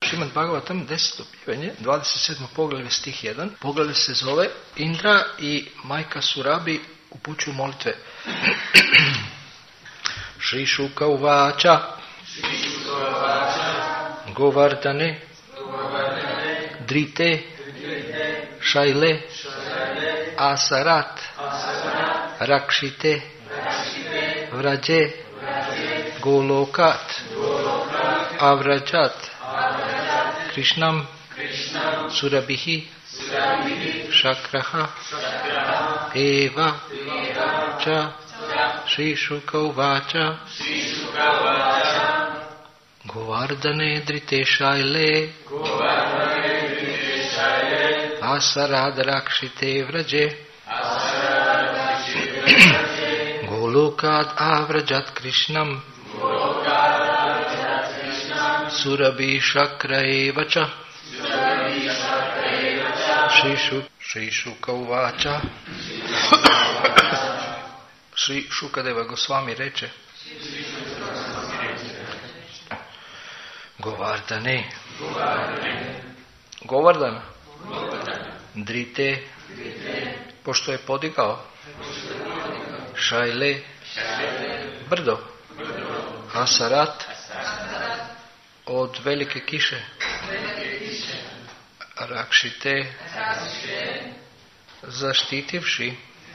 Šrimad Bhagavatam, 10. pjevanje, 27. poglavlje, stih 1. Poglavlje se zove Indra i majka Surabi upućuju molitve. Šri Šuka uvača Govardane Drite Šajle Asarat Rakšite Vrađe Golokat Avrajat Krishnam Surabihi Shakraha Eva Cha Shri Shuka Uvacha Govardhane Drite Shaile Asarad Rakshite Vraje Golokad Avrajat Krishnam Surabhi Shakra Evacha Shri Shuka Uvacha Shri Shukadeva Goswami reče: Govardhane Govardhana Drite pošto je podigao Šajle brdo Asarat od velike kiše Rakšite zaštitivši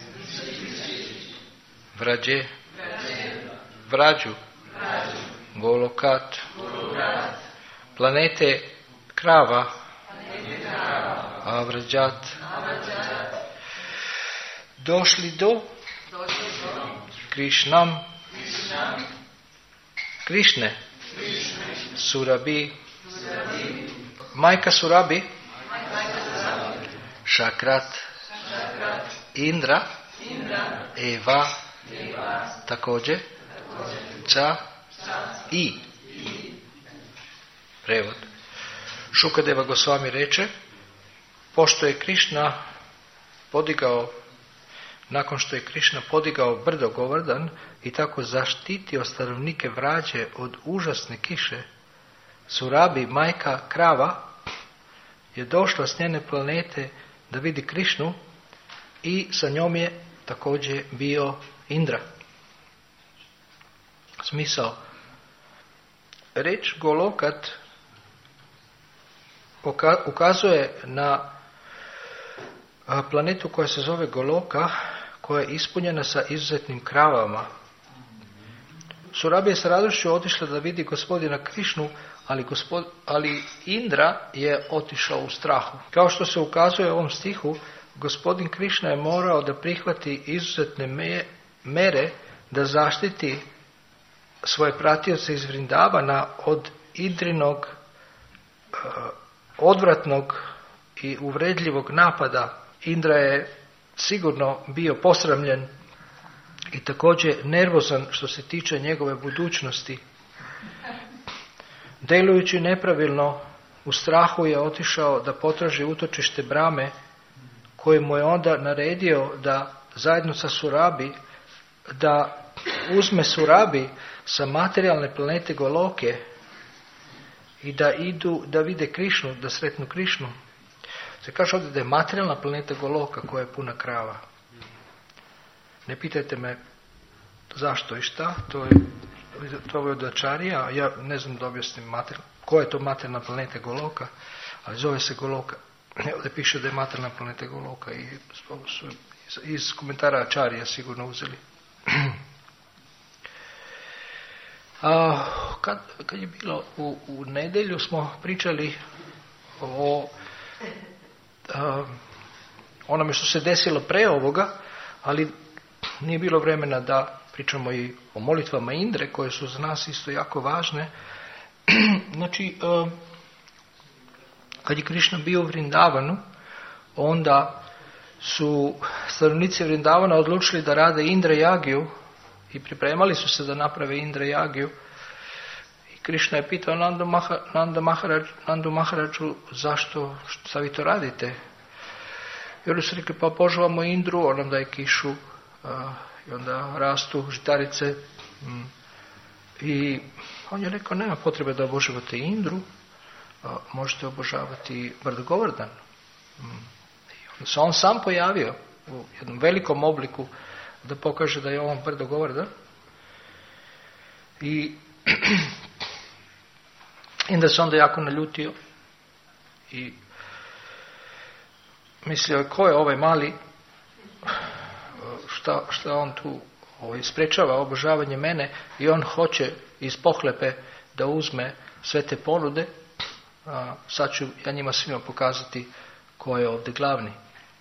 Vrađe Vrađu Golokat planete krava Avrajat došli do Krishnam Krišne Surabhi majka Surabi Šakrat Indra Eva također Ča i prevod. Šukadeva Goswami reče: pošto je Krišna podigao, nakon što je Krišna podigao brdo Govardhan i tako zaštitio stanovnike Vrađe od užasne kiše, Surabi, majka krava, je došla s njene planete da vidi Krišnu i sa njom je također bio Indra. Smisao. Reč Golokat ukazuje na planetu koja se zove Goloka, koja je ispunjena sa izuzetnim kravama. Surabi je s radošću otišla da vidi gospodina Krišnu, ali Indra je otišao u strahu. Kao što se ukazuje u ovom stihu, gospodin Krišna je morao da prihvati izuzetne mere da zaštiti svoje pratioce iz Vrindavana od Indrinog odvratnog i uvredljivog napada. Indra je sigurno bio posramljen i također nervozan što se tiče njegove budućnosti. Delujući nepravilno, u strahu je otišao da potraži utočište Brame, koji mu je onda naredio da zajedno sa Surabi, da uzme Surabi sa materijalne planete Goloke i da idu da vide Krišnu, da sretnu Krišnu. Se kaže ovdje da je materijalna planeta Goloka koja je puna krava. Ne pitajte me zašto i šta, to je od Ačarija, ja ne znam da objasnim koja je to materijalna planeta Goloka, ali zove se Goloka. Ovdje piše da je materijalna planeta Goloka i su iz komentara Ačarija sigurno uzeli. Kad je bilo u nedjelju smo pričali o onome što se desilo pre ovoga, ali nije bilo vremena da pričamo i o molitvama Indre, koje su za nas isto jako važne. Znači, kad je Krišna bio u Vrindavanu, onda su stanovnici Vrindavana odlučili da rade Indra Jagiju i pripremali su se da naprave Indra Jagiju. I Krišna je pitao Nandu Maharadžu zašto, šta vi to radite? I oni su rekli, pa obožavamo Indru, on nam daje kišu i onda rastu žitarice. I on je rekao, nema potrebe da obožavate Indru, možete obožavati brdogovordan. Onda se on sam pojavio u jednom velikom obliku da pokaže da je on brdogovordan. I da se onda jako naljutio i mislio ko je ovaj mali, šta on tu sprečava obožavanje mene, i on hoće iz pohlepe da uzme sve te ponude. Sad ću ja njima svima pokazati ko je ovdje glavni.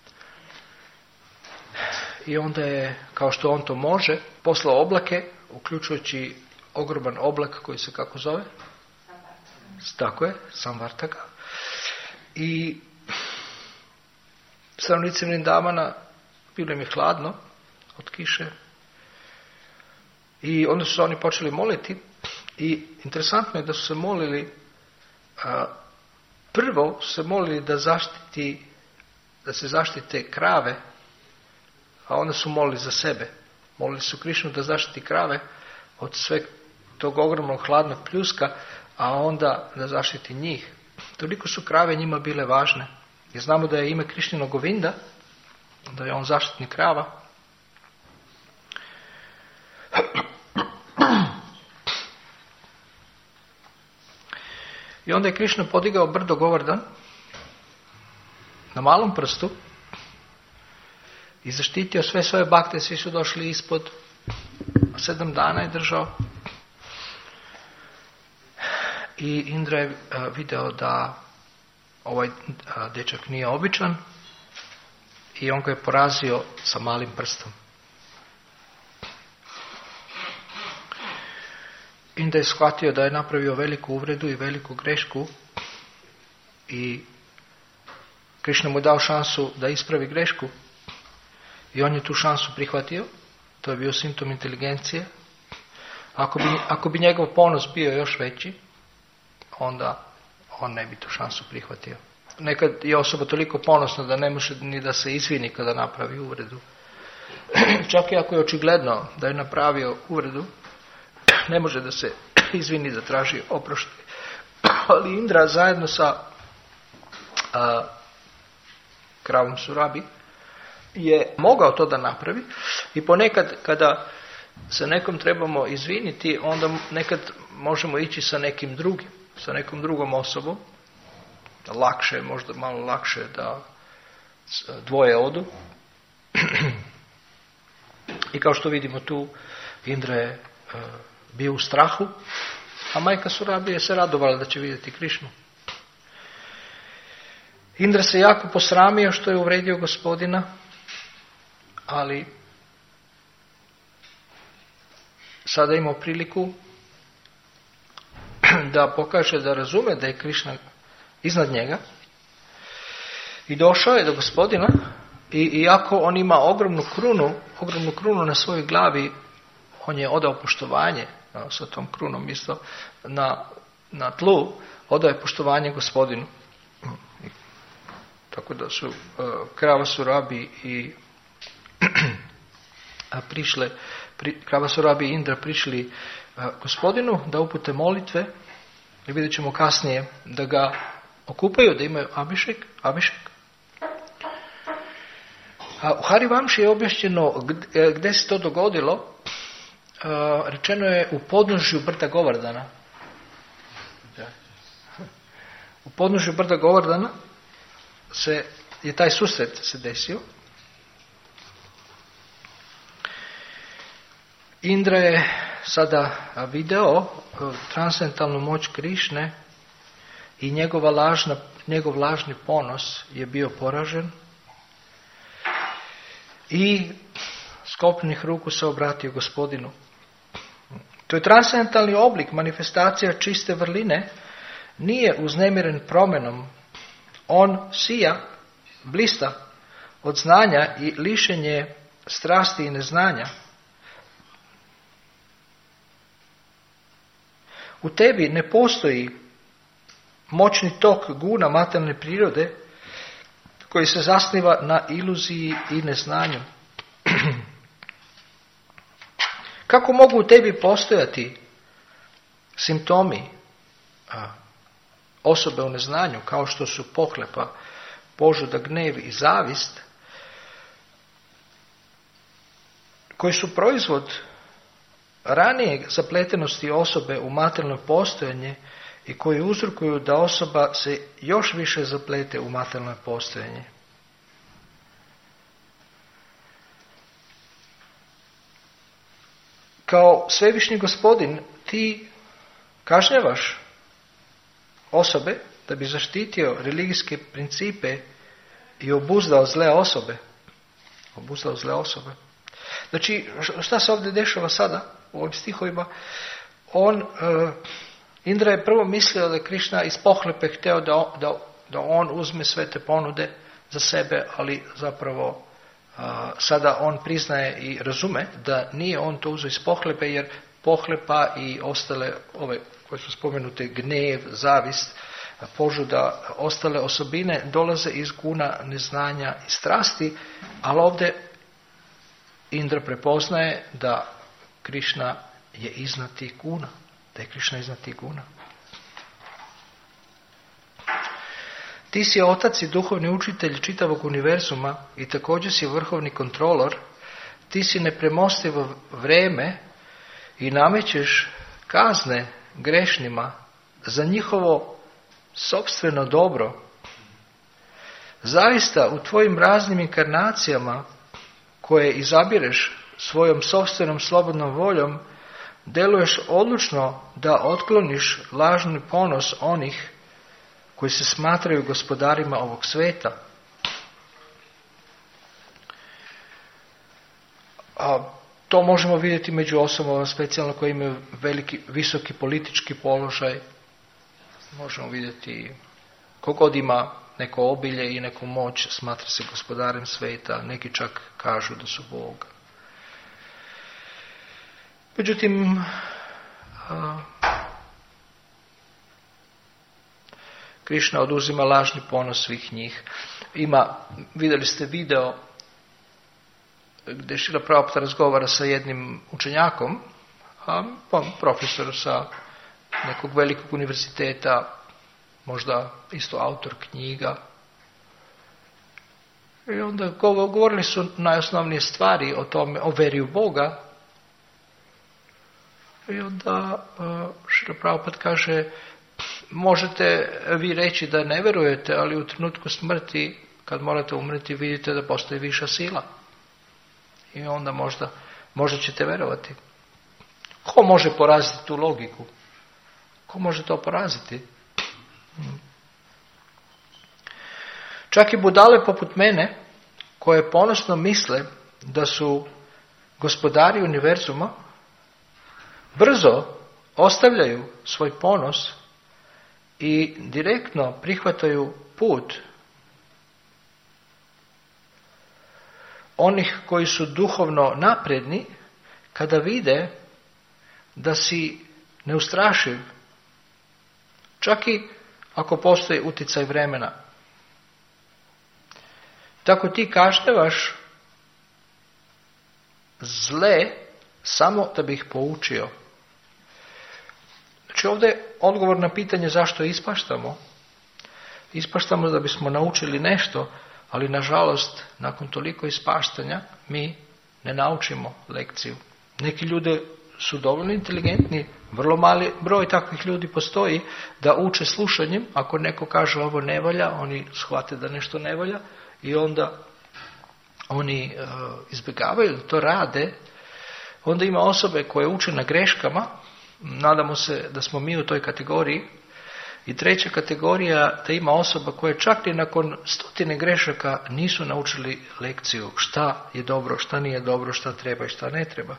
I onda je, kao što on to može, poslao oblake, uključujući ogroman oblak koji se kako zove? Tako je, Samvartaka. I stanovnici Vrindavana, bilo im je hladno od kiše, i onda su se oni počeli moliti. I interesantno je da su se molili, prvo su se molili da se zaštite krave, a onda su molili za sebe. Molili su Krišnu da zaštiti krave od sve tog ogromnog hladnog pljuska, a onda da zaštiti njih. Toliko su krave njima bile važne. Jer znamo da je ime Krišnino Govinda, da je on zaštitnik krava. I onda je Krišna podigao brdo Govardan na malom prstu i zaštitio sve svoje bakte. Svi su došli ispod. 7 dana je držao. I Indra je video da ovaj dečak nije običan i on ga je porazio sa malim prstom. Indra je shvatio da je napravio veliku uvredu i veliku grešku i Krišna mu je dao šansu da ispravi grešku i on je tu šansu prihvatio. To je bio simptom inteligencije. Ako bi njegov ponos bio još veći, onda on ne bi tu šansu prihvatio. Nekad je osoba toliko ponosna da ne može ni da se izvini kada napravi uvredu. Čak i ako je očigledno da je napravio uvredu, ne može da se izvini, da traži oproštaj. Ali Indra zajedno sa kravom Surabi je mogao to da napravi i ponekad kada se nekom trebamo izviniti, onda nekad možemo ići sa nekim drugim, sa nekom drugom osobom. Lakše, možda malo lakše da dvoje odu. I kao što vidimo tu, Indra je bio u strahu, a majka Surabi je se radovala da će vidjeti Krišnu. Indra se jako posramio što je uvredio Gospodina, ali sada imao priliku da pokaže da razume da je Krišna iznad njega i došao je do Gospodina i iako on ima ogromnu krunu na svojoj glavi, on je odao poštovanje sa tom krunom isto na tlu, odao je poštovanje Gospodinu. Tako da su krava Surabi i krava Surabi i Indra prišli Gospodinu da upute molitve i vidjet ćemo kasnije da ga okupaju, da imaju abišek. U Harivamši je objašnjeno gdje se to dogodilo. Rečeno je u podnožju brda Govardana. U podnožju brda Govardana je taj susret se desio. Indra je sada video transcendentalnu moć Krišne i njegov lažni ponos je bio poražen i sklopljenih ruku se obratio Gospodinu. To je transcendentalni oblik, manifestacija čiste vrline, nije uznemiren promjenom. On sija, blista od znanja i lišen je strasti i neznanja. U tebi ne postoji moćni tok guna materijalne prirode koji se zasniva na iluziji i neznanju. Kako mogu u tebi postojati simptomi osobe u neznanju, kao što su pohlepa, požuda, gnev i zavist, koji su proizvod ranije zapletenosti osobe u materijalno postojanje i koji uzrokuju da osoba se još više zaplete u materijalno postojanje. Kao svevišnji Gospodin, ti kažnjavaš osobe da bi zaštitio religijske principe i obuzdao zle osobe. Obuzdao zle osobe. Znači, šta se ovdje dešava sada u ovim stihovima? Indra je prvo mislio da je Krišna iz pohlepe htio da on uzme sve te ponude za sebe, ali zapravo sada on priznaje i razume da nije on to uzeo iz pohlepe, jer pohlepa i ostale ove koje su spomenute, gnev, zavist, požuda, ostale osobine dolaze iz guna neznanja i strasti, ali ovdje Indra prepoznaje da Krišna je iznad tih guna. Da je Krišna iznad tih guna. Ti si otac i duhovni učitelj čitavog univerzuma i također si vrhovni kontrolor. Ti si nepremostivo vrijeme i namećeš kazne grešnima za njihovo sopstveno dobro. Zaista u tvojim raznim inkarnacijama koje izabireš svojom sopstvenom slobodnom voljom, deluješ odlučno da otkloniš lažni ponos onih koji se smatraju gospodarima ovog sveta. A to možemo vidjeti među osobama specijalno koji imaju visoki politički položaj. Možemo vidjeti kogod ima neko obilje i neku moć, smatra se gospodarem sveta, neki čak kažu da su Bog. Međutim, Krišna oduzima lažni ponos svih njih. Vidjeli ste video gdje Šrila Prabhupada razgovara sa jednim učenjakom, profesoru sa nekog velikog univerziteta, možda isto autor knjiga. I onda govorili su najosnovnije stvari o tome, o veri u Boga. I onda Šrila Prabhupada kaže, možete vi reći da ne vjerujete, ali u trenutku smrti, kad morate umreti, vidite da postoji viša sila. I onda možda ćete vjerovati. Ko može poraziti tu logiku? Ko može to poraziti? Čak i budale poput mene, koje ponosno misle da su gospodari univerzuma, brzo ostavljaju svoj ponos i direktno prihvataju put onih koji su duhovno napredni, kada vide da si neustrašiv, čak i ako postoji utjecaj vremena. Tako ti kažnjavaš zle samo da bi ih poučio. Znači ovdje je odgovor na pitanje zašto ispaštamo. Ispaštamo da bismo naučili nešto, ali nažalost nakon toliko ispaštanja mi ne naučimo lekciju. Neki ljudi su dovoljno inteligentni, vrlo mali broj takvih ljudi postoji da uče slušanjem. Ako neko kaže ovo ne valja, oni shvate da nešto ne valja i onda oni izbjegavaju da to rade. Onda ima osobe koje uče na greškama, nadamo se da smo mi u toj kategoriji. I treća kategorija, da ima osoba koje čak i nakon 100 grešaka nisu naučili lekciju šta je dobro, šta nije dobro, šta treba i šta ne treba.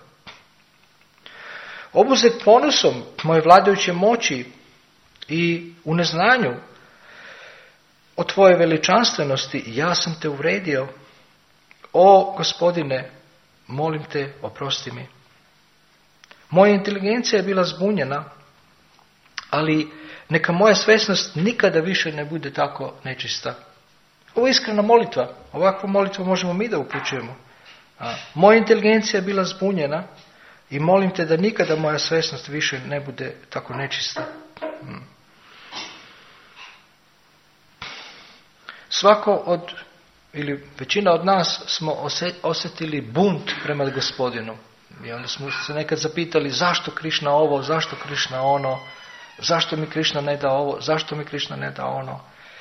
Obuzet ponosom moje vladajuće moći i u neznanju o tvoje veličanstvenosti, ja sam te uvredio. O Gospodine, molim te, oprosti mi. Moja inteligencija je bila zbunjena, ali neka moja svjesnost nikada više ne bude tako nečista. Ovo je iskrena molitva. Ovakvu molitvu možemo mi da uključujemo. Moja inteligencija je bila zbunjena i molim te da nikada moja svjesnost više ne bude tako nečista. Svako ili većina od nas smo osjetili bunt prema Gospodinu. I onda smo se nekad zapitali zašto Krišna ovo, zašto Krišna ono, zašto mi Krišna ne da ovo, zašto mi Krišna ne da ono.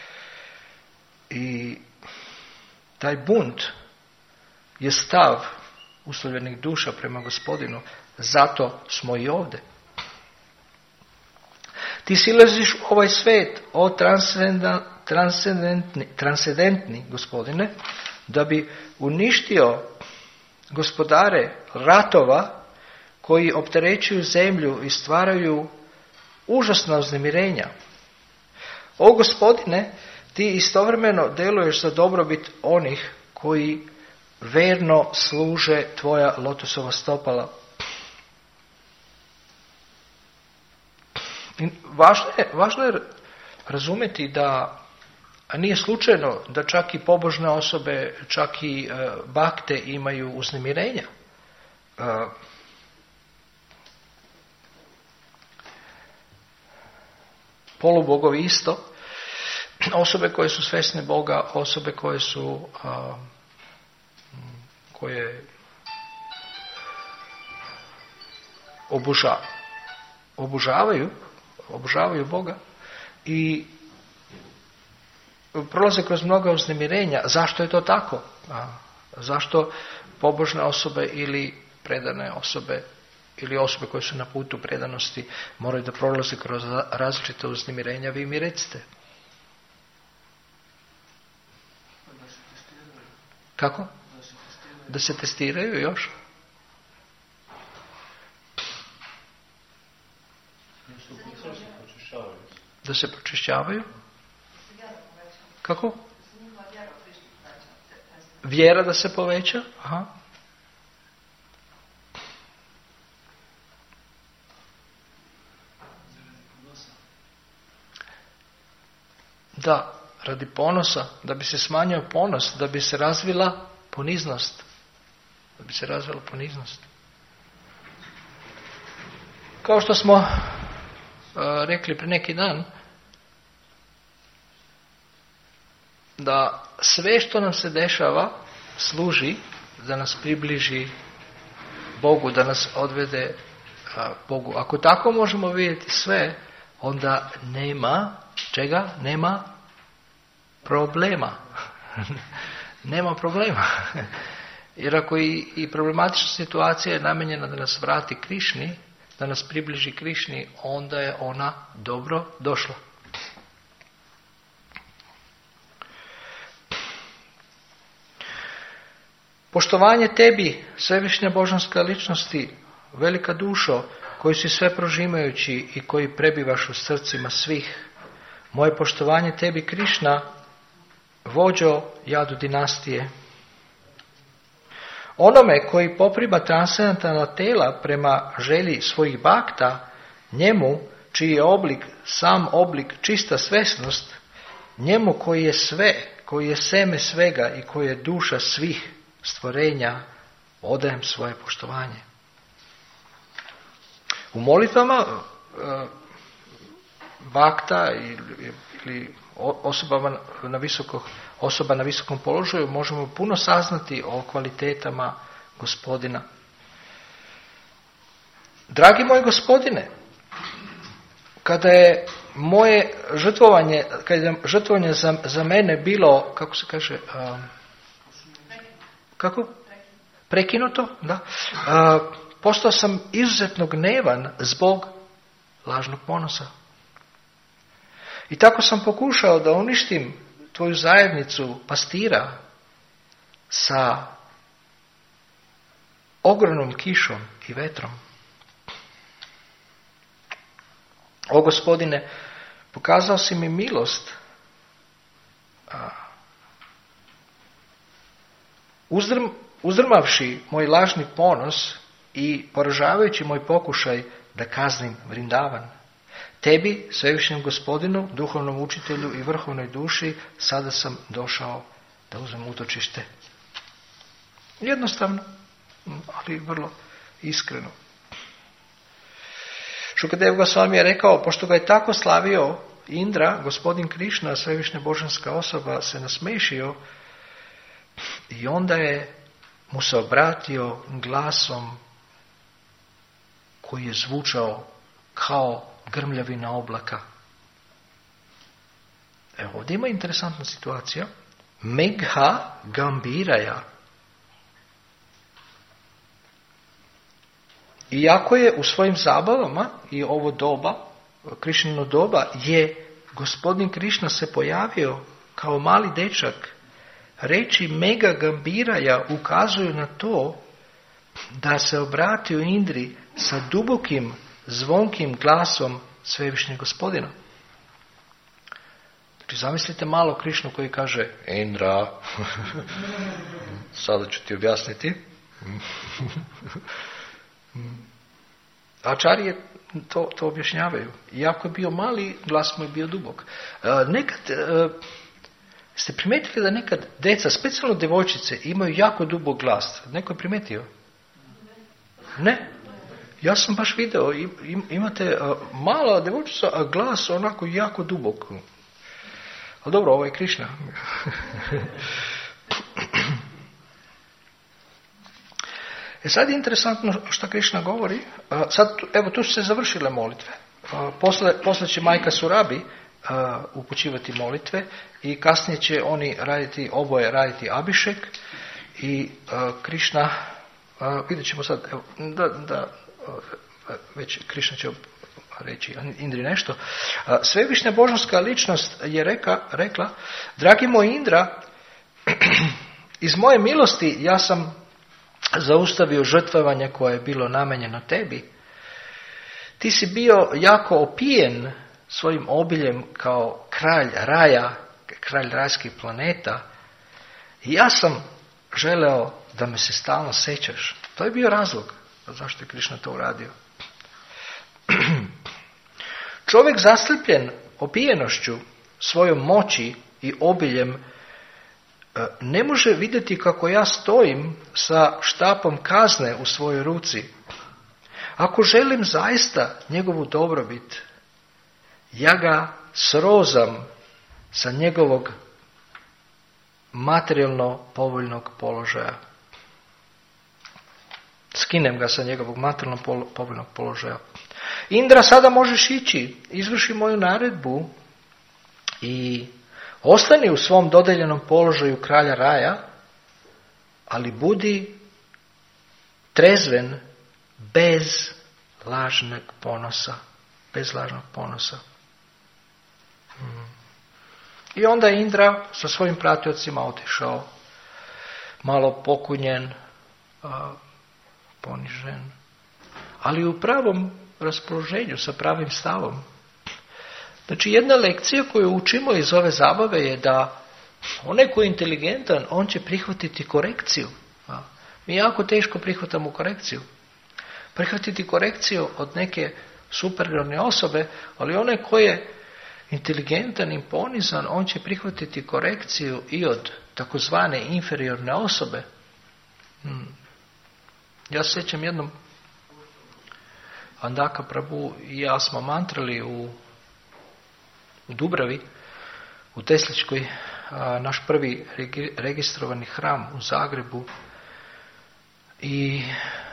I taj bunt je stav uslovljenih duša prema Gospodinu. Zato smo i ovdje. Ti silaziš u ovaj svijet, o transcendentni Gospodine, da bi uništio gospodare ratova koji opterećuju zemlju i stvaraju užasna uznemirenja. O Gospodine, ti istovremeno djeluješ za dobrobit onih koji verno služe tvoja lotusova stopala. I važno je razumjeti da nije slučajno da čak i pobožne osobe, čak i bakte imaju uznemirenja. Polubogovi isto. Osobe koje su svjesne Boga, osobe koje su koje obožavaju Boga i prolaze kroz mnoga uznemirenja. Zašto je to tako? Zašto pobožne osobe ili predane osobe ili osobe koje su na putu predanosti moraju da prolaze kroz različite uznemirenja? Vi mi recite. Kako? Da se testiraju još? Da se pročišćavaju? Kako? Vjera da se poveća? Aha. Da, radi ponosa, da bi se smanjio ponos, da bi se razvila poniznost. Da bi se razvila poniznost. Kao što smo rekli pre neki dan, da sve što nam se dešava služi da nas približi Bogu, da nas odvede Bogu. Ako tako možemo vidjeti sve, onda nema čega? Nema problema. Nema problema. Jer ako i problematična situacija je namijenjena da nas vrati Krišni, da nas približi Krišni, onda je ona dobro došla. Poštovanje tebi, svevišnja božanska ličnosti, velika dušo, koji si sve prožimajući i koji prebivaš u srcima svih. Moje poštovanje tebi, Krišna, vođo jadu dinastije. Onome koji popriba transcendentalna tela prema želji svojih bakta, njemu, čiji je oblik, sam oblik, čista svesnost, njemu koji je sve, koji je seme svega i koji je duša svih stvorenja, odajem svoje poštovanje. U molitvama bakta ili osoba na visokom položaju možemo puno saznati o kvalitetama Gospodina. Dragi moj Gospodine, kada je moje žrtvovanje za mene bilo, kako se kaže, kako? Prekinuto, da. Postao sam izuzetno gnevan zbog lažnog ponosa. I tako sam pokušao da uništim tvoju zajednicu pastira sa ogromnom kišom i vetrom. O Gospodine, pokazao si mi milost, uzdrmavši moj lažni ponos i poražavajući moj pokušaj da kaznim Vrindavan. Tebi, svevišnjem Gospodinu, duhovnom učitelju i vrhovnoj duši, sada sam došao da uzmem utočište. Jednostavno, ali vrlo iskreno. Šukadev Gosvami je rekao, pošto ga je tako slavio Indra, gospodin Krišna, svevišnja božanska osoba, se nasmešio i onda je mu se obratio glasom koji je zvučao kao grmljavina oblaka. Evo, ovdje ima interesantna situacija. Megha Gambiraja. Iako je u svojim zabavama i ovo doba, Krišnino doba, je gospodin Krišna se pojavio kao mali dečak. Riječi Megha Gambiraja ukazuju na to da se obratio Indri sa dubokim, zvonkim glasom svevišnjeg gospodina. Znači, zamislite malo Krišnu koji kaže: Indra, sada ću ti objasniti. Ačarije to objašnjavaju. Iako je bio mali, glas mu je bio dubok. Nekad ste primijetili da nekad deca, specijalno djevojčice, imaju jako dubok glas? Neko je primijetio? Ne. Ja sam baš video, imate mala djevojčica, a glas onako jako dubok. Ali dobro, ovo je Krišna. Sad je interesantno što Krišna govori. Sad, evo, tu su se završile molitve. Posle će majka Surabi upućivati molitve i kasnije će oni oboje raditi abišek i Krišna, vidjet ćemo sad, evo, već Krišna će reći Indri nešto. Svevišnja božanska ličnost je rekla: dragi moj Indra, iz moje milosti ja sam zaustavio žrtvovanje koje je bilo namenjeno tebi. Ti si bio jako opijen svojim obiljem kao kralj raja, kralj rajskih planeta. I ja sam želeo da me se stalno sećaš. To je bio razlog zašto je Krišna to uradio. Čovjek zaslijepljen opijenošću, svojom moći i obiljem, ne može vidjeti kako ja stojim sa štapom kazne u svojoj ruci. Ako želim zaista njegovu dobrobit, ja ga srozam sa njegovog materijalno povoljnog položaja. Skinem ga sa njegovog materijalno povoljnog položaja. Indra, sada možeš ići, izvrši moju naredbu i ostani u svom dodeljenom položaju kralja raja, ali budi trezven bez lažnog ponosa. Bez lažnog ponosa. I onda je Indra sa svojim pratiocima otišao, malo pokunjen, ponižen, ali u pravom raspoloženju, sa pravim stavom. Znači, jedna lekcija koju učimo iz ove zabave je da onaj koji je inteligentan, on će prihvatiti korekciju. Mi jako teško prihvatamo korekciju. Prihvatiti korekciju od neke superiorne osobe, ali onaj koji je inteligentan i ponizan, on će prihvatiti korekciju i od takozvane inferiorne osobe. Ja se sjećam jednom, Andaka Prabhu i ja smo mantrali u Dubravi, u Tesličkoj, naš prvi registrovani hram u Zagrebu, i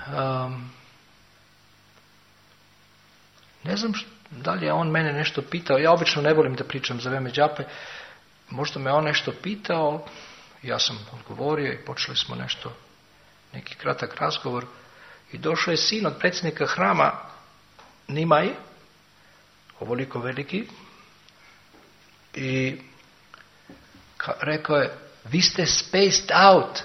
ne znam da li je on mene nešto pitao. Ja obično ne volim da pričam za vrijeme džape. Možda me on nešto pitao, ja sam odgovorio i počeli smo neki kratak razgovor. I došao je sin od predsjednika hrama, Nimaj, ovoliko veliki, i rekao je: vi ste spaced out.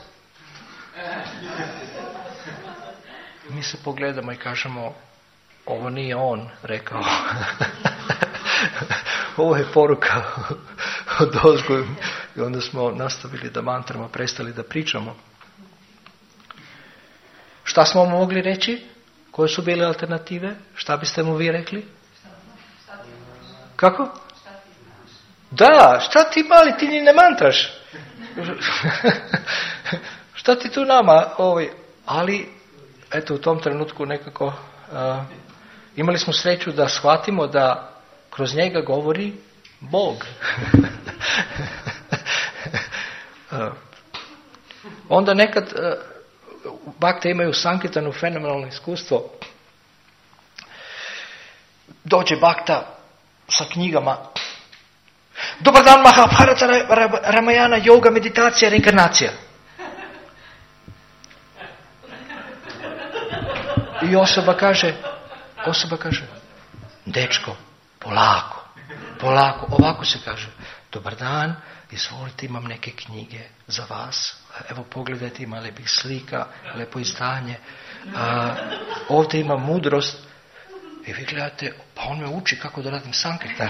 Mi se pogledamo i kažemo: ovo nije on rekao. Ovo je poruka od ozgo. I onda smo nastavili da mantramo, prestali da pričamo. Šta smo mu mogli reći? Koje su bile alternative? Šta biste mu vi rekli? Kako? Da, šta ti mali, ti ni ne mantraš. Šta ti tu nama? Ali, eto, u tom trenutku nekako imali smo sreću da shvatimo da kroz njega govori Bog. Onda nekad bakte imaju sankirtanu fenomenalno iskustvo. Dođe bakta sa knjigama. Dobar dan, Mahabharata, Ramayana, yoga, meditacija, reinkarnacija. I osoba kaže, dečko, polako, ovako se kaže. Dobar dan, izvolite, imam neke knjige za vas. Evo pogledajte, ima lepih slika, lepo izdanje. Ovdje ima mudrost. I vi gledate, pa on me uči kako da radim sankirtan.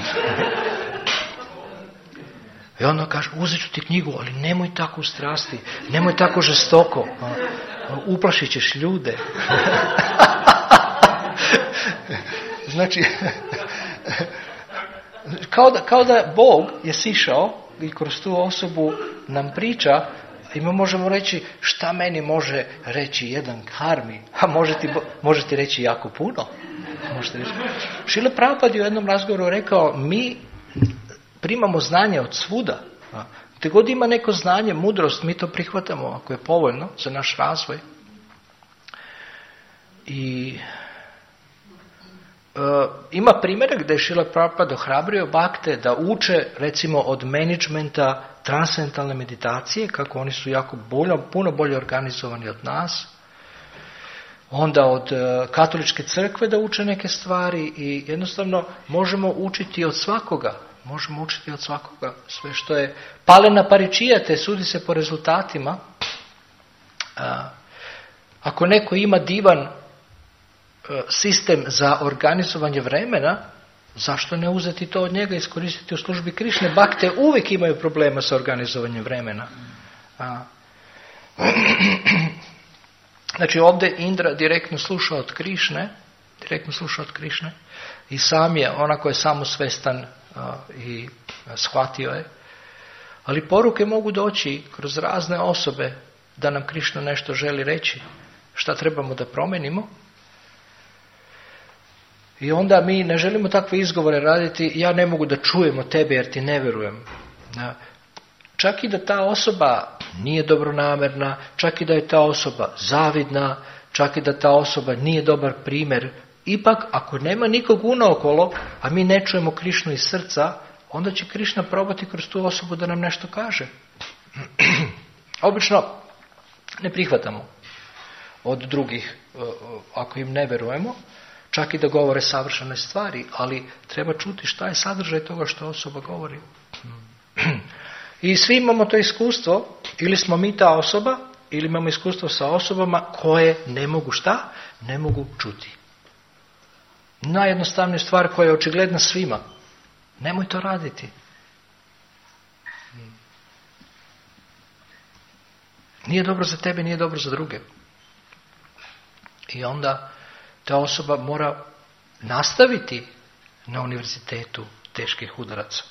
I onda kaže, uzet ću ti knjigu, ali nemoj tako u strasti, nemoj tako žestoko, uplašit ćeš ljude. Znači, kao da Bog je sišao i kroz tu osobu nam priča, i mi možemo reći, šta meni može reći jedan karmi, a može ti reći jako puno. Šrila Prabhupada je u jednom razgovoru rekao, mi primamo znanje od svuda. Gdje god ima neko znanje, mudrost, mi to prihvatamo ako je povoljno za naš razvoj. I ima primjera gdje je Šrila Prabhupada ohrabrio bakte da uče recimo od menadžmenta transcendentalne meditacije, kako oni su jako puno bolje organizovani od nas. Onda od katoličke crkve da uče neke stvari i jednostavno možemo učiti od svakoga. Sve što je palena paričijate, sudi se po rezultatima. Ako neko ima divan sistem za organizovanje vremena, zašto ne uzeti to od njega i iskoristiti u službi Krišne? Bakte uvijek imaju problema sa organizovanjem vremena. Znači ovdje Indra direktno sluša od Krišne i sam je, onako je samosvestan i shvatio je. Ali poruke mogu doći kroz razne osobe da nam Krišna nešto želi reći, šta trebamo da promenimo. I onda mi ne želimo takve izgovore raditi, ja ne mogu da čujem od tebe jer ti ne vjerujem. Čak i da ta osoba nije dobronamerna, čak i da je ta osoba zavidna, čak i da ta osoba nije dobar primjer, ipak ako nema nikog unaokolo, a mi ne čujemo Krišnu iz srca, onda će Krišna probati kroz tu osobu da nam nešto kaže. Obično ne prihvatamo od drugih ako im ne vjerujemo, čak i da govore savršene stvari, ali treba čuti šta je sadržaj toga što osoba govori. I svi imamo to iskustvo, ili smo mi ta osoba, ili imamo iskustvo sa osobama koje ne mogu šta? Ne mogu čuti. Najjednostavnija stvar koja je očigledna svima. Nemoj to raditi. Nije dobro za tebe, nije dobro za druge. I onda ta osoba mora nastaviti na univerzitetu teških udaraca.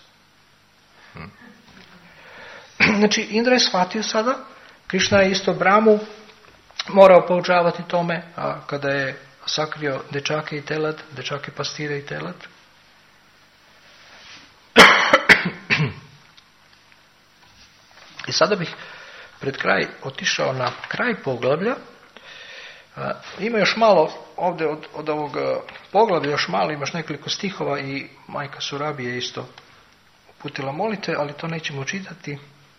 Znači, Indra je shvatio sada, Krišna je isto Brahmu morao poučavati tome, a kada je sakrio dečake i telad, dečake pastire i telad. I sada bih pred kraj otišao na kraj poglavlja. Ima još malo ovdje od ovog poglavlja, još malo, imaš nekoliko stihova i majka Surabi je isto uputila molite, ali to nećemo čitati.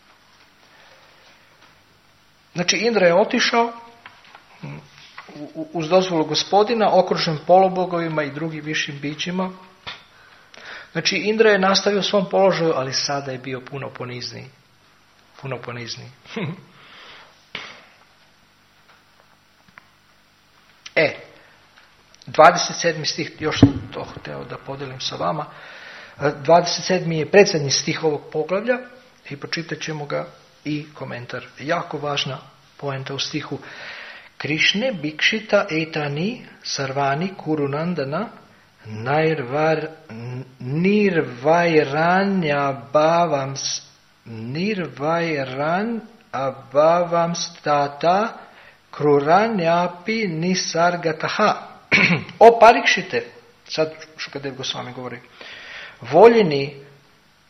Znači, Indra je otišao uz dozvolu gospodina, okružen polubogovima i drugim višim bićima. Znači, Indra je nastavio u svom položaju, ali sada je bio puno ponizniji. Puno ponizniji. 27. stih, još sam to htio da podijelim sa vama. 27. je predzadnji stih ovog poglavlja i pročitat ćemo ga i komentar. Jako važna poenta u stihu. Krišne bikšita etani sarvani kurunandana nirvairan abhavam stata kruranjapi nisargataha. O Parikšite, sad Šukadev Gosvami govori, voljeni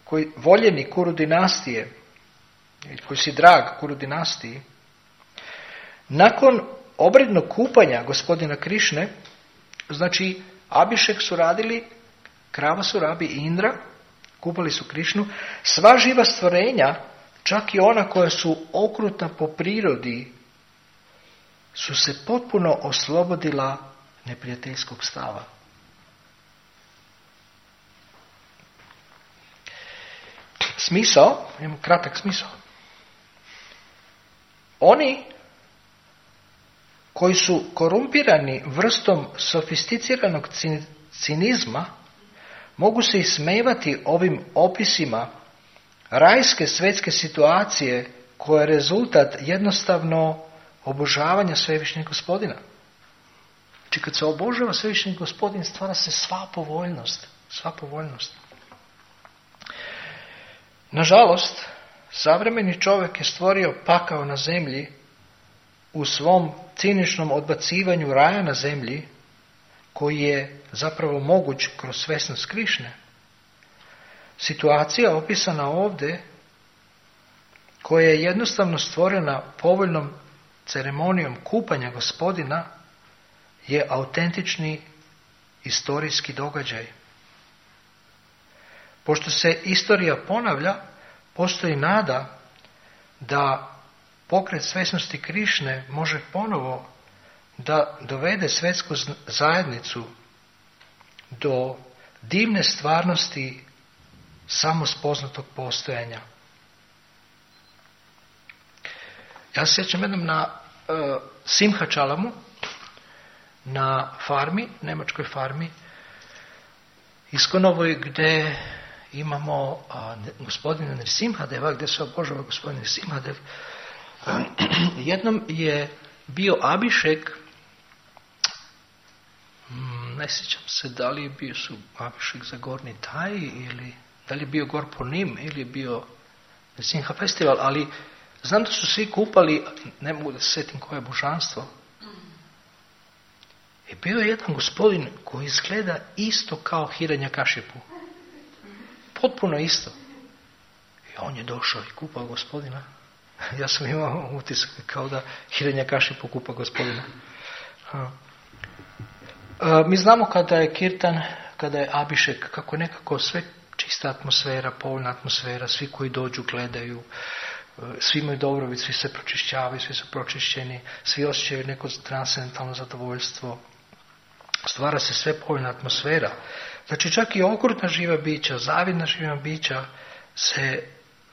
koji voljeni Kuru dinastije, koji si drag Kuru dinastiji, nakon obrednog kupanja gospodina Krišne, znači Abhišek su radili, krava su Rabi i Indra, kupali su Krišnu, sva živa stvorenja, čak i ona koja su okrutna po prirodi, su se potpuno oslobodila neprijateljskog stava. Smisao, imamo kratak smisao. Oni koji su korumpirani vrstom sofisticiranog cinizma mogu se ismevati ovim opisima rajske svetske situacije koja je rezultat jednostavno obožavanja Svevišnjeg Gospodina. Znači kad se obožava Svevišnji Gospodin stvara se sva povoljnost. Sva povoljnost. Nažalost, savremeni čovjek je stvorio pakao na zemlji u svom ciničnom odbacivanju raja na zemlji, koji je zapravo moguć kroz svesnost Krišne. Situacija opisana ovdje, koja je jednostavno stvorena povoljnom ceremonijom kupanja Gospodina, je autentični historijski događaj. Pošto se istorija ponavlja, postoji nada da pokret svesnosti Krišne može ponovo da dovede svetsku zajednicu do divne stvarnosti samospoznatog postojanja. Ja se sjećam jednom na Simhačalamu, na farmi, njemačkoj farmi, Iskonovoj, gdje imamo gospodina Nrsimhadeva, gdje se obožava gospodin Nrsimhadev. Jednom je bio Abhišek, ne sjećam se da li je bio su Abhišek za Gornji Taj, ili da li je bio Gor Punim, ili je bio Nrsimha festival, ali znam da su svi kupali, ne mogu da se sjetim koje je božanstvo. I bio je jedan gospodin koji izgleda isto kao Hiranyakashipu. Potpuno isto. I on je došao i kupao gospodina. Ja sam imao utisak kao da Hiranyakashipu kupa gospodina. Mi znamo kada je kirtan, kada je Abhišek, kako nekako sve čista atmosfera, povoljna atmosfera, svi koji dođu gledaju, svi imaju dobrobit, svi se pročišćavaju, svi su pročišćeni, svi osjećaju neko transcendentalno zadovoljstvo. Stvara se sve povoljna atmosfera. Znači čak i okrutna živa bića, zavidna živa bića se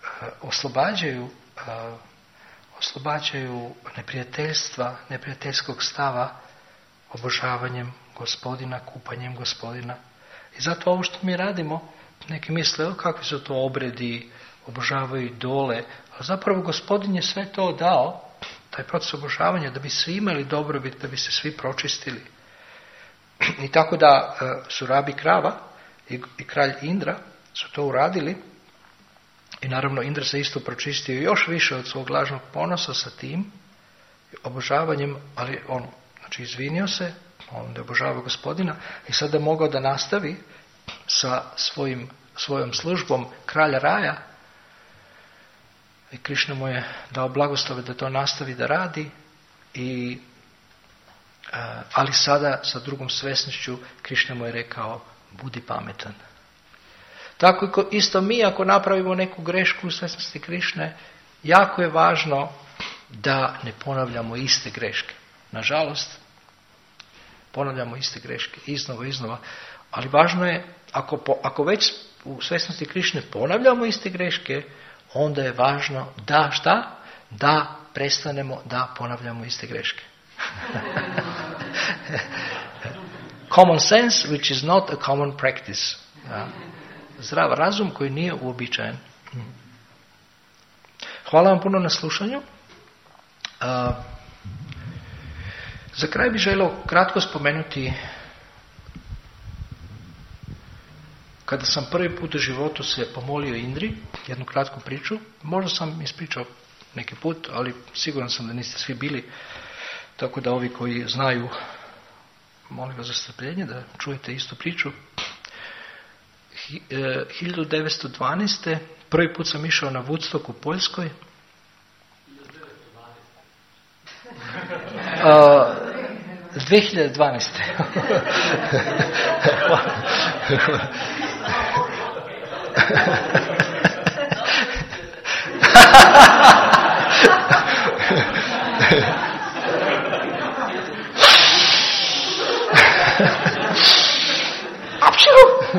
oslobađaju neprijateljstva, neprijateljskog stava obožavanjem Gospodina, kupanjem Gospodina. I zato ovo što mi radimo, neki misle kakvi su to obredi, obožavaju idole, a zapravo Gospodin je sve to dao, taj proces obožavanja, da bi svi imali dobrobit, da bi se svi pročistili. I tako da su Rabi Krava i kralj Indra su to uradili. I naravno Indra se isto pročistio još više od svog lažnog ponosa sa tim obožavanjem, ali on, znači izvinio se, on je obožavao Gospodina i sada mogao da nastavi sa svojom službom kralja raja. I Krišna mu je dao blagoslove da to nastavi da radi, ali sada sa drugom svesnošću Krišna mu je rekao budi pametan. Tako isto mi ako napravimo neku grešku u svesnosti Krišne, jako je važno da ne ponavljamo iste greške. Nažalost, ponavljamo iste greške iznova, ali važno je, ako već u svesnosti Krišne ponavljamo iste greške, onda je važno da šta? Da prestanemo da ponavljamo iste greške. Common sense which is not a common practice. Zdrav razum koji nije uobičajen. Hvala vam puno na slušanju. Za kraj bih želio kratko spomenuti kada sam prvi put u životu se pomolio Indri, jednu kratku priču. Možda sam ispričao neki put, ali siguran sam da niste svi bili, tako da ovi koji znaju, molim vas za strpljenje da čujete istu priču. 1912. Prvi put sam išao na Woodstock u Poljskoj. 2012. Apšu!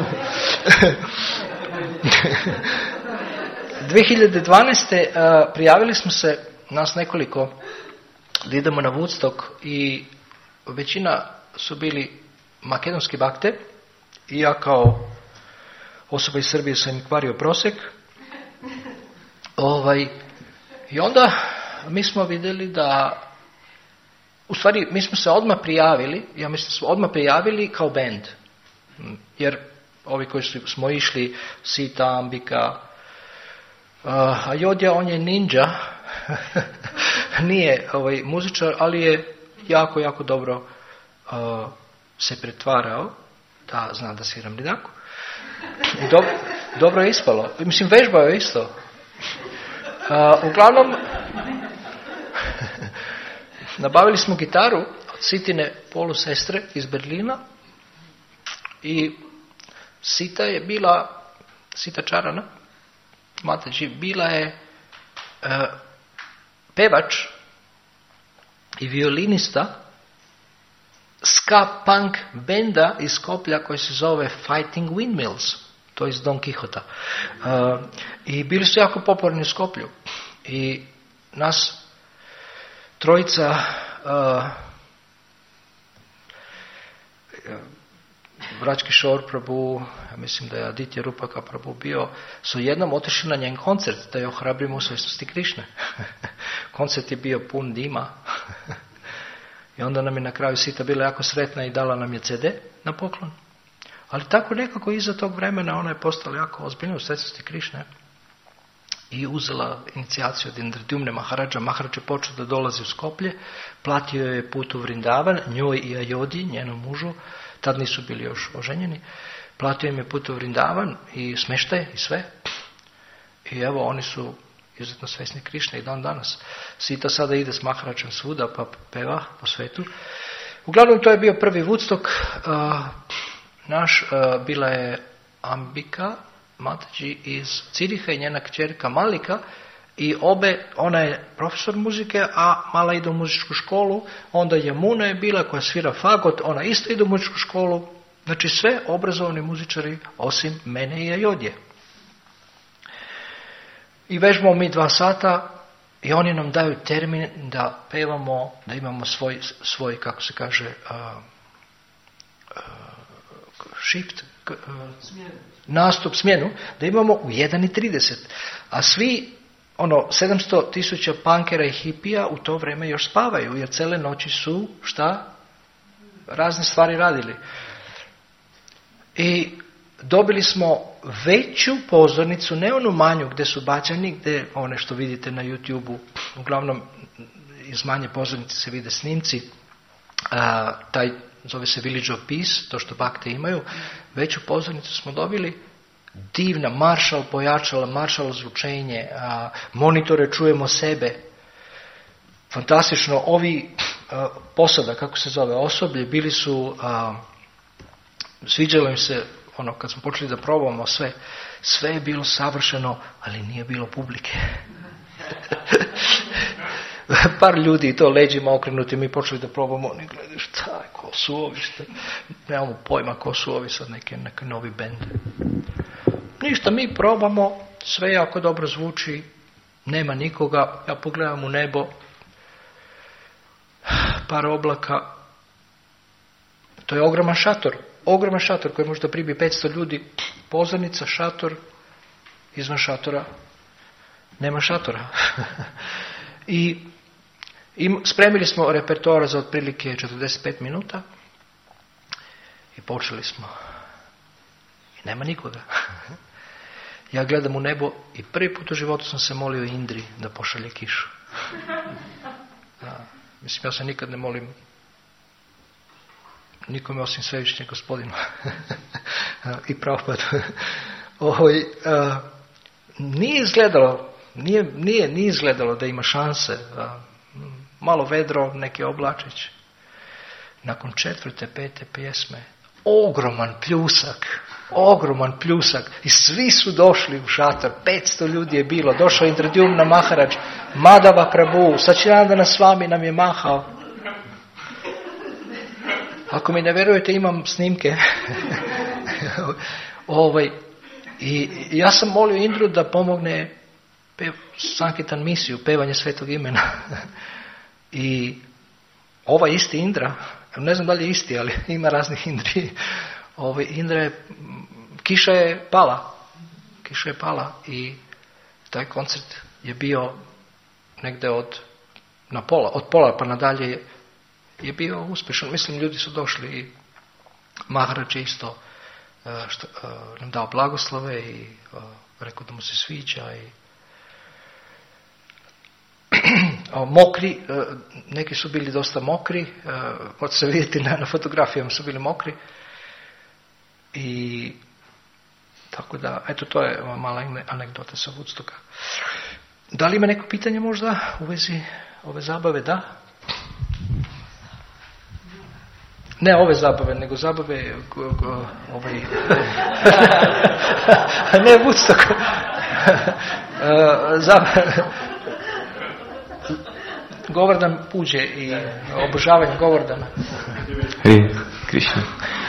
2012. Prijavili smo se, nas nekoliko, da idemo na Woodstock i većina su bili makedonski bakte i ja kao osoba iz Srbije sam im kvario prosek. I onda mi smo vidjeli da, u stvari mi smo se odmah prijavili, ja mislim smo odmah prijavili kao band. Jer ovi koji smo išli, Sita, Ambika, a Jodja, on je ninja, nije muzičar, ali je jako, jako dobro se pretvarao da zna da sviram lidaku. I dobro je ispalo. Mislim, vežbao je isto. Uglavnom, nabavili smo gitaru od Sitine polusestre iz Berlina i Sita je bila, Sita Čarana, Mateđi, bila je pevač i violinista ska punk benda iz Skoplja koji se zove Fighting Windmills, to je iz Don Quixota. I bili su jako popularni u Skoplju. I nas trojica Raj Kishore Prabhu, ja mislim da je Aditya Rupaka Prabhu bio, su jednom otišli na njen koncert da je ohrabrimo u svjesnosti Krišne. Koncert je bio pun dima. I onda nam je na kraju Sita bila jako sretna i dala nam je CD na poklon. Ali tako nekako iza tog vremena ona je postala jako ozbiljna u svjesnosti Krišne i uzela inicijaciju od Indradyumne Maharadža. Maharadž je počeo da dolazi u Skoplje, platio je put u Vrindavan, njoj i Ajodi, njenom mužu, tad nisu bili još oženjeni, platio im je put u Vrindavan i smještaj i sve. I evo, oni su izuzetno svjesni Krišne i dan danas. Sita sada ide s Maharađom svuda pa peva po svetu. Uglavnom, to je bio prvi Woodstock. Bila je Ambika Mateđi iz Ciriha i njena kćerka Malika i ona je profesor muzike, a Mala ide u muzičku školu, onda Jamuna je bila koja svira fagot, ona isto ide u muzičku školu, znači sve obrazovani muzičari osim mene i Ajodje. I vežbamo mi 2 sata i oni nam daju termin da pevamo, da imamo svoj kako se kaže, shift, nastup, smjenu, da imamo u 1:30. A svi 700,000 punkera i hipija u to vrijeme još spavaju, jer cele noći su razne stvari radili. I dobili smo veću pozornicu, ne onu manju gdje su bačani, gdje one što vidite na YouTube-u, uglavnom iz manje pozornice se vide snimci, taj zove se Village of Peace, to što bakte imaju, veću pozornicu smo dobili, divna, Marshall pojačala, Marshall zvučenje, monitore čujemo sebe, fantastično. Ovi posada, kako se zove, osoblje, bili su, sviđalo im se, kad smo počeli da probamo sve je bilo savršeno, ali nije bilo publike. Par ljudi to leđima okrenuti, mi počeli da probamo, oni gledaju šta je, ko su ovi, nemamo pojma ko su ovi, sad neki novi bend. Ništa, mi probamo, sve jako dobro zvuči, nema nikoga, ja pogledam u nebo, par oblaka, to je ogroman šator koji možda pribije 500 ljudi, pozornica, šator, izvan šatora, nema šatora. I spremili smo repertoar za otprilike 45 minuta i počeli smo. I nema nikoga. Ja gledam u nebo i prvi put u životu sam se molio Indri da pošalje kišu. Mislim, ja se nikad ne molim nikome osim svevišnjeg Gospodina. i Prabhupada. Nije izgledalo da ima šanse. Malo vedro, neki oblačić. Nakon 4., 5. pjesme ogroman pljusak i svi su došli u šator, 500 ljudi je bilo, došao Indradyumna Maharaj, Madhava Prabhu, Sačinandana Swami nam je mahao. Ako mi ne vjerujete, imam snimke. I ja sam molio Indru da pomogne Sankitan misiju, pevanje svetog imena. I ovaj isti Indra, ne znam da li je isti, ali ima raznih Indri. Kiša je pala i taj koncert je bio negdje od pola pa nadalje je bio uspješan. Mislim, ljudi su došli i Maharaj isto nam dao blagoslove i rekao da mu se sviđa i mokri, neki su bili dosta mokri, možete se vidjeti na fotografijama su bili mokri i tako da, eto, to je mala anegdota sa Woodstocka. Da li ima neko pitanje možda u vezi ove zabave? Da? Ne ove zabave, nego zabave ne Woodstock. Govardhan puđe i obožavanje Govardhana. Hare Krishna.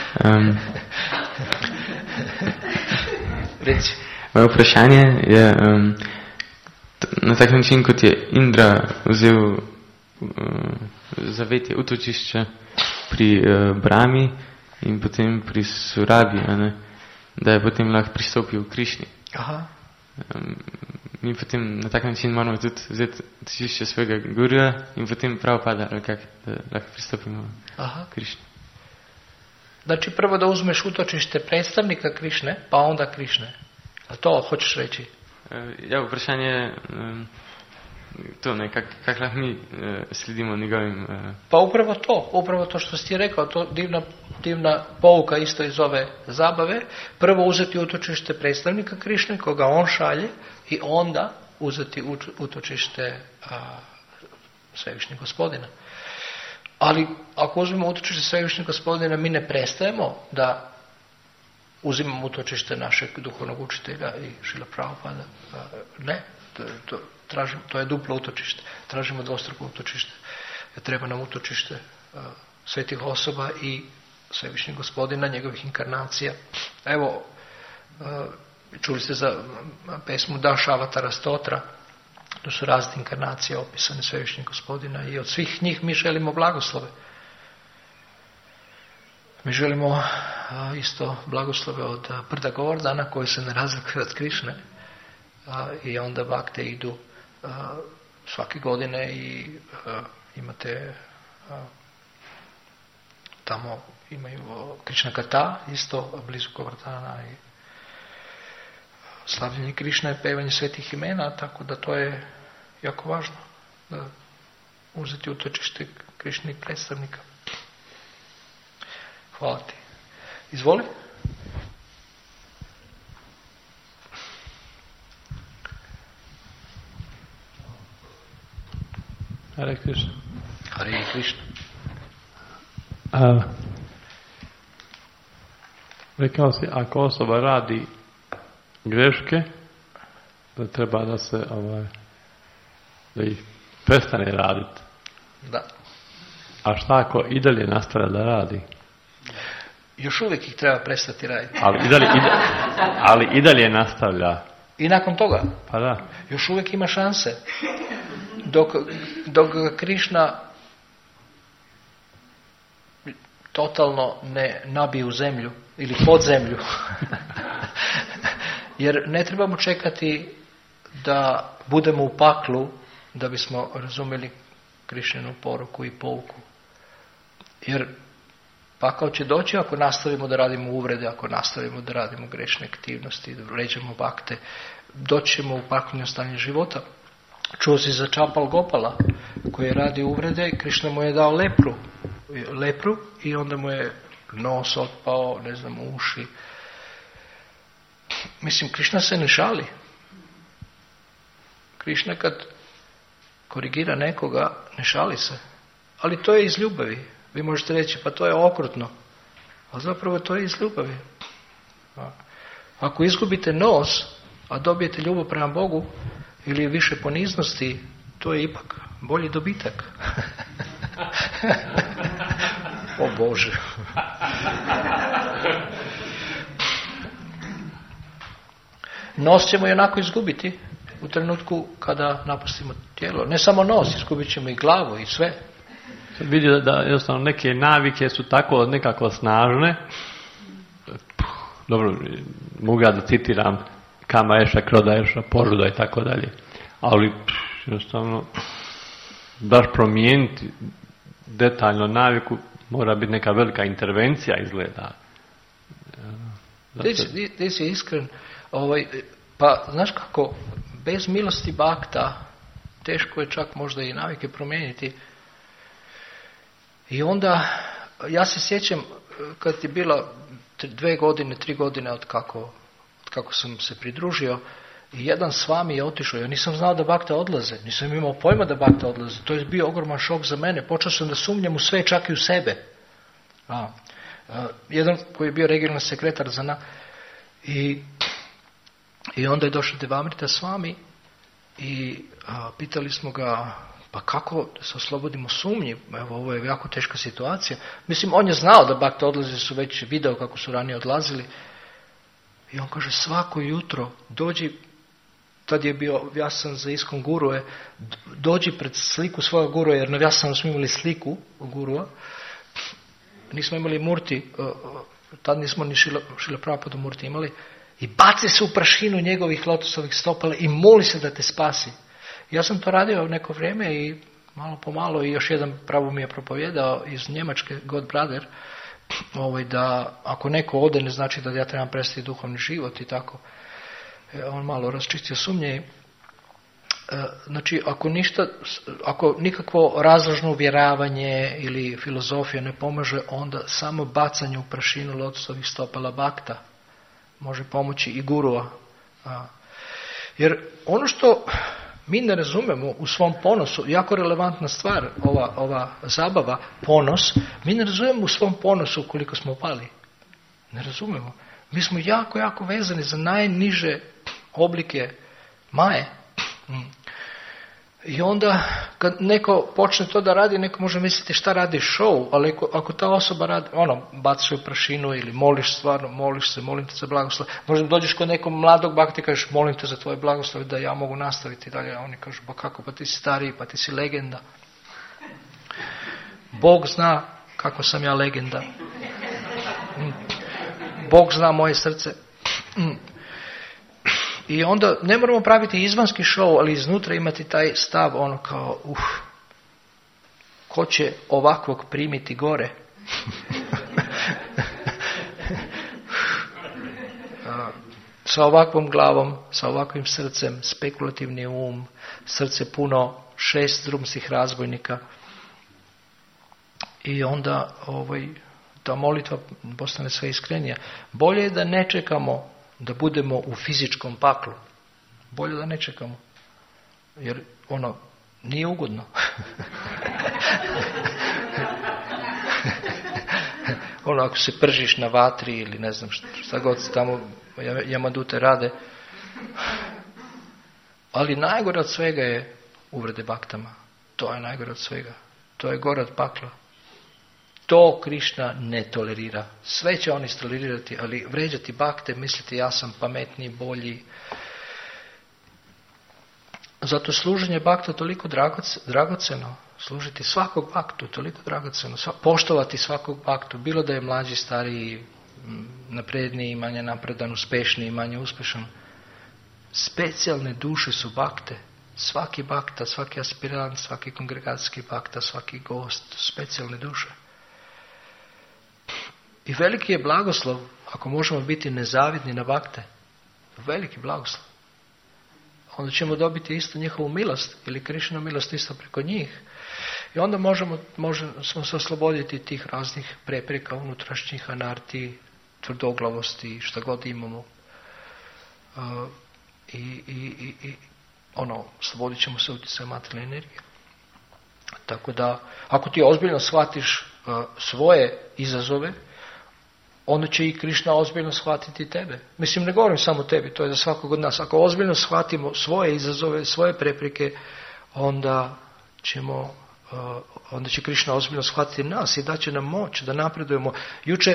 Reci. Moje vprašanje je, na tak način, kot je Indra vzel zavetje, utočišče pri Brahmi in potem pri Surabi, da je potem lahko pristopil k Krišni. Aha. Mi potem na tak način moramo tudi vzeti utočišče svojega guruja in potem Prabhupada, ali kako, da lahko pristopimo k Krišni. Znači prvo da uzmeš utočište predstavnika Krišne, pa onda Krišne. A to hoćeš reći? Ja, vprašanje je to, kako lahko mi sledimo njegovim... Pa upravo to što si ti rekao, to divna pouka isto iz ove zabave. Prvo uzeti utočište predstavnika Krišne, koga on šalje, i onda uzeti utočište Svevišnjeg Gospodina. Ali ako uzmemo utočište Svevišnjeg Gospodina, mi ne prestajemo da uzimamo utočište našeg duhovnog učitelja i Šrila Prabhupada. Ne, to je duplo utočište. Tražimo dvostruko utočište. Treba nam utočište svetih osoba i Svevišnjeg Gospodina, njegovih inkarnacija. Evo, čuli ste za pesmu Dašavatara Stotra. To su razne inkarnacije opisane Svevišnjeg Gospodina i od svih njih mi želimo blagoslove. Mi želimo isto blagoslove od brda Govardhana koji se ne razlikuje od Krišne i onda bakte idu svake godine i imate tamo imaju Krišna Kata isto blizu Govardhana i slavljenje Krišne, pevanje svetih imena, tako da to je jako važno da uzeti utočište Krišnih predstavnika. Hvala ti. Izvoli. Hare Krishna. Hare Krishna. Rekao si, ako osoba radi greške, da treba da se da ih prestane raditi. Da. A šta ako i dalje nastavlja da radi? Još uvijek ih treba prestati raditi. Ali i dalje nastavlja. I nakon toga? Pa da. Još uvijek ima šanse. Dok Krišna totalno ne nabije u zemlju ili pod zemlju. Jer ne trebamo čekati da budemo u paklu da bismo razumjeli Krišninu poruku i pouku. Jer pakao će doći ako nastavimo da radimo uvrede, ako nastavimo da radimo grešne aktivnosti, da vređamo bakte, doći ćemo u pakleno stanje života. Čuo si za Čapal Gopala koji je radio uvrede i Krišna mu je dao lepru i onda mu je nos otpao, uši Mislim, Krišna se ne šali. Krišna kad korigira nekoga, ne šali se. Ali to je iz ljubavi. Vi možete reći, pa to je okrutno. A zapravo to je iz ljubavi. Ako izgubite nos, a dobijete ljubav prema Bogu, ili više poniznosti, to je ipak bolji dobitak. O Bože. Nos ćemo i onako izgubiti u trenutku kada napustimo tijelo. Ne samo nos, izgubit ćemo i glavu i sve. Vidi da jednostavno neke navike su tako nekako snažne. Dobro, mogu ja da citiram kama eša, kroda eša, požuda i tako dalje. Ali jednostavno baš promijeniti detaljno naviku mora biti neka velika intervencija izgleda. Ti si iskren. Pa znaš kako, bez milosti bhakta teško je čak možda i navike promijeniti. I onda, ja se sjećam kad je bila 2 godine, 3 godine od kako sam se pridružio, i jedan Svami je otišao. Ja nisam znao da bhakta odlaze. Nisam imao pojma da bhakta odlaze. To je bio ogroman šok za mene. Počeo sam da sumnjam u sve, čak i u sebe. Jedan koji je bio regionalni sekretar za nas. I onda je došao Devamrita Svami i pitali smo ga, pa kako da se oslobodimo sumnji? Evo, ovo je jako teška situacija. Mislim, on je znao da bhakta odlaze, su već video kako su ranije odlazili. I on kaže, svako jutro dođi, tad je bio Vjasan za Iskon Gurue, dođi pred sliku svoga Gurua, jer na Vjasanu smo imali sliku Gurua, nismo imali murti, tad nismo ni Šila Prabhupada murti imali, i baci se u prašinu njegovih lotosovih stopala i moli se da te spasi. Ja sam to radio neko vrijeme i malo po malo, i još jedan Prabhu mi je propovijedao iz Njemačke, God Brother, da ako neko ode ne znači da ja trebam prestati duhovni život i tako. On malo raščistio sumnje. Znači, ako nikakvo razložno uvjeravanje ili filozofija ne pomaže, onda samo bacanje u prašinu lotosovih stopala bhakta može pomoći i gurua. Jer ono što mi ne razumemo u svom ponosu, jako relevantna stvar, ova zabava, ponos, mi ne razumemo u svom ponosu koliko smo pali. Ne razumemo. Mi smo jako, jako vezani za najniže oblike maje. I onda kad neko počne to da radi, neko može misliti šta radi show, ali ako ta osoba radi, baciš u prašinu ili moliš stvarno, moliš se, molim te za blagoslov. Možda dođeš kod nekog mladog bhakti i kažeš molim te za tvoj blagoslov da ja mogu nastaviti dalje. A oni kažu, pa kako, pa ti si stariji, pa ti si legenda. Bog zna kako sam ja legenda. Bog zna moje srce. I onda ne moramo praviti izvanski show, ali iznutra imati taj stav, kao, ko će ovakvog primiti gore? Sa ovakvom glavom, sa ovakvim srcem, spekulativni um, srce puno 6 drumskih razbojnika. I onda ta molitva postane sve iskrenija. Bolje je da ne čekamo da budemo u fizičkom paklu. Bolje da ne čekamo. Jer nije ugodno. Ako se pržiš na vatri ili ne znam šta god tamo jamadute rade. Ali najgore od svega je uvrede baktama. To je najgore od svega. To je gore od pakla. To Krišna ne tolerira. Sve će oni tolerirati, ali vređati bakte, misliti ja sam pametniji, bolji. Zato služenje bakta toliko dragoceno. Služiti svakog baktu toliko dragoceno. Poštovati svakog baktu. Bilo da je mlađi, stariji, napredniji, manje napredan, uspešniji, manje uspešan. Specijalne duše su bakte. Svaki bakta, svaki aspirant, svaki kongregacijski bakta, svaki gost. Specijalne duše. I veliki je blagoslov ako možemo biti nezavidni na bakte. Veliki blagoslov. Onda ćemo dobiti isto njihovu milost ili Krišinu milost isto preko njih. I onda možemo se osloboditi tih raznih prepreka unutrašnjih, anarti, tvrdoglavosti, šta god imamo. i slobodit ćemo se utjecaja materijalne energije. Tako da, ako ti ozbiljno shvatiš svoje izazove, onda će i Krišna ozbiljno shvatiti tebe. Mislim, ne govorim samo tebi, to je za svakog od nas. Ako ozbiljno shvatimo svoje izazove, svoje prepreke, onda će Krišna ozbiljno shvatiti nas i daće nam moć da napredujemo. Juče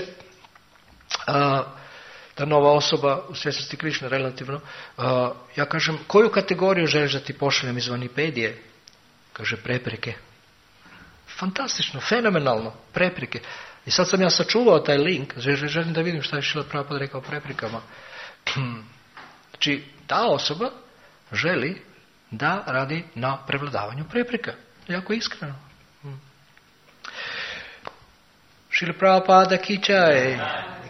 ta nova osoba u svjesnosti Krišne relativno, ja kažem, koju kategoriju želiš da ti pošaljem iz Vanipedije? Kaže, prepreke. Fantastično, fenomenalno, prepreke. I sad sam ja sačuvao taj link, želim da vidim šta je Šrila Prabhupada rekao o preprekama. Znači, ta osoba želi da radi na prevladavanju prepreka. Jako iskreno. Šrila Prabhupada ki jai.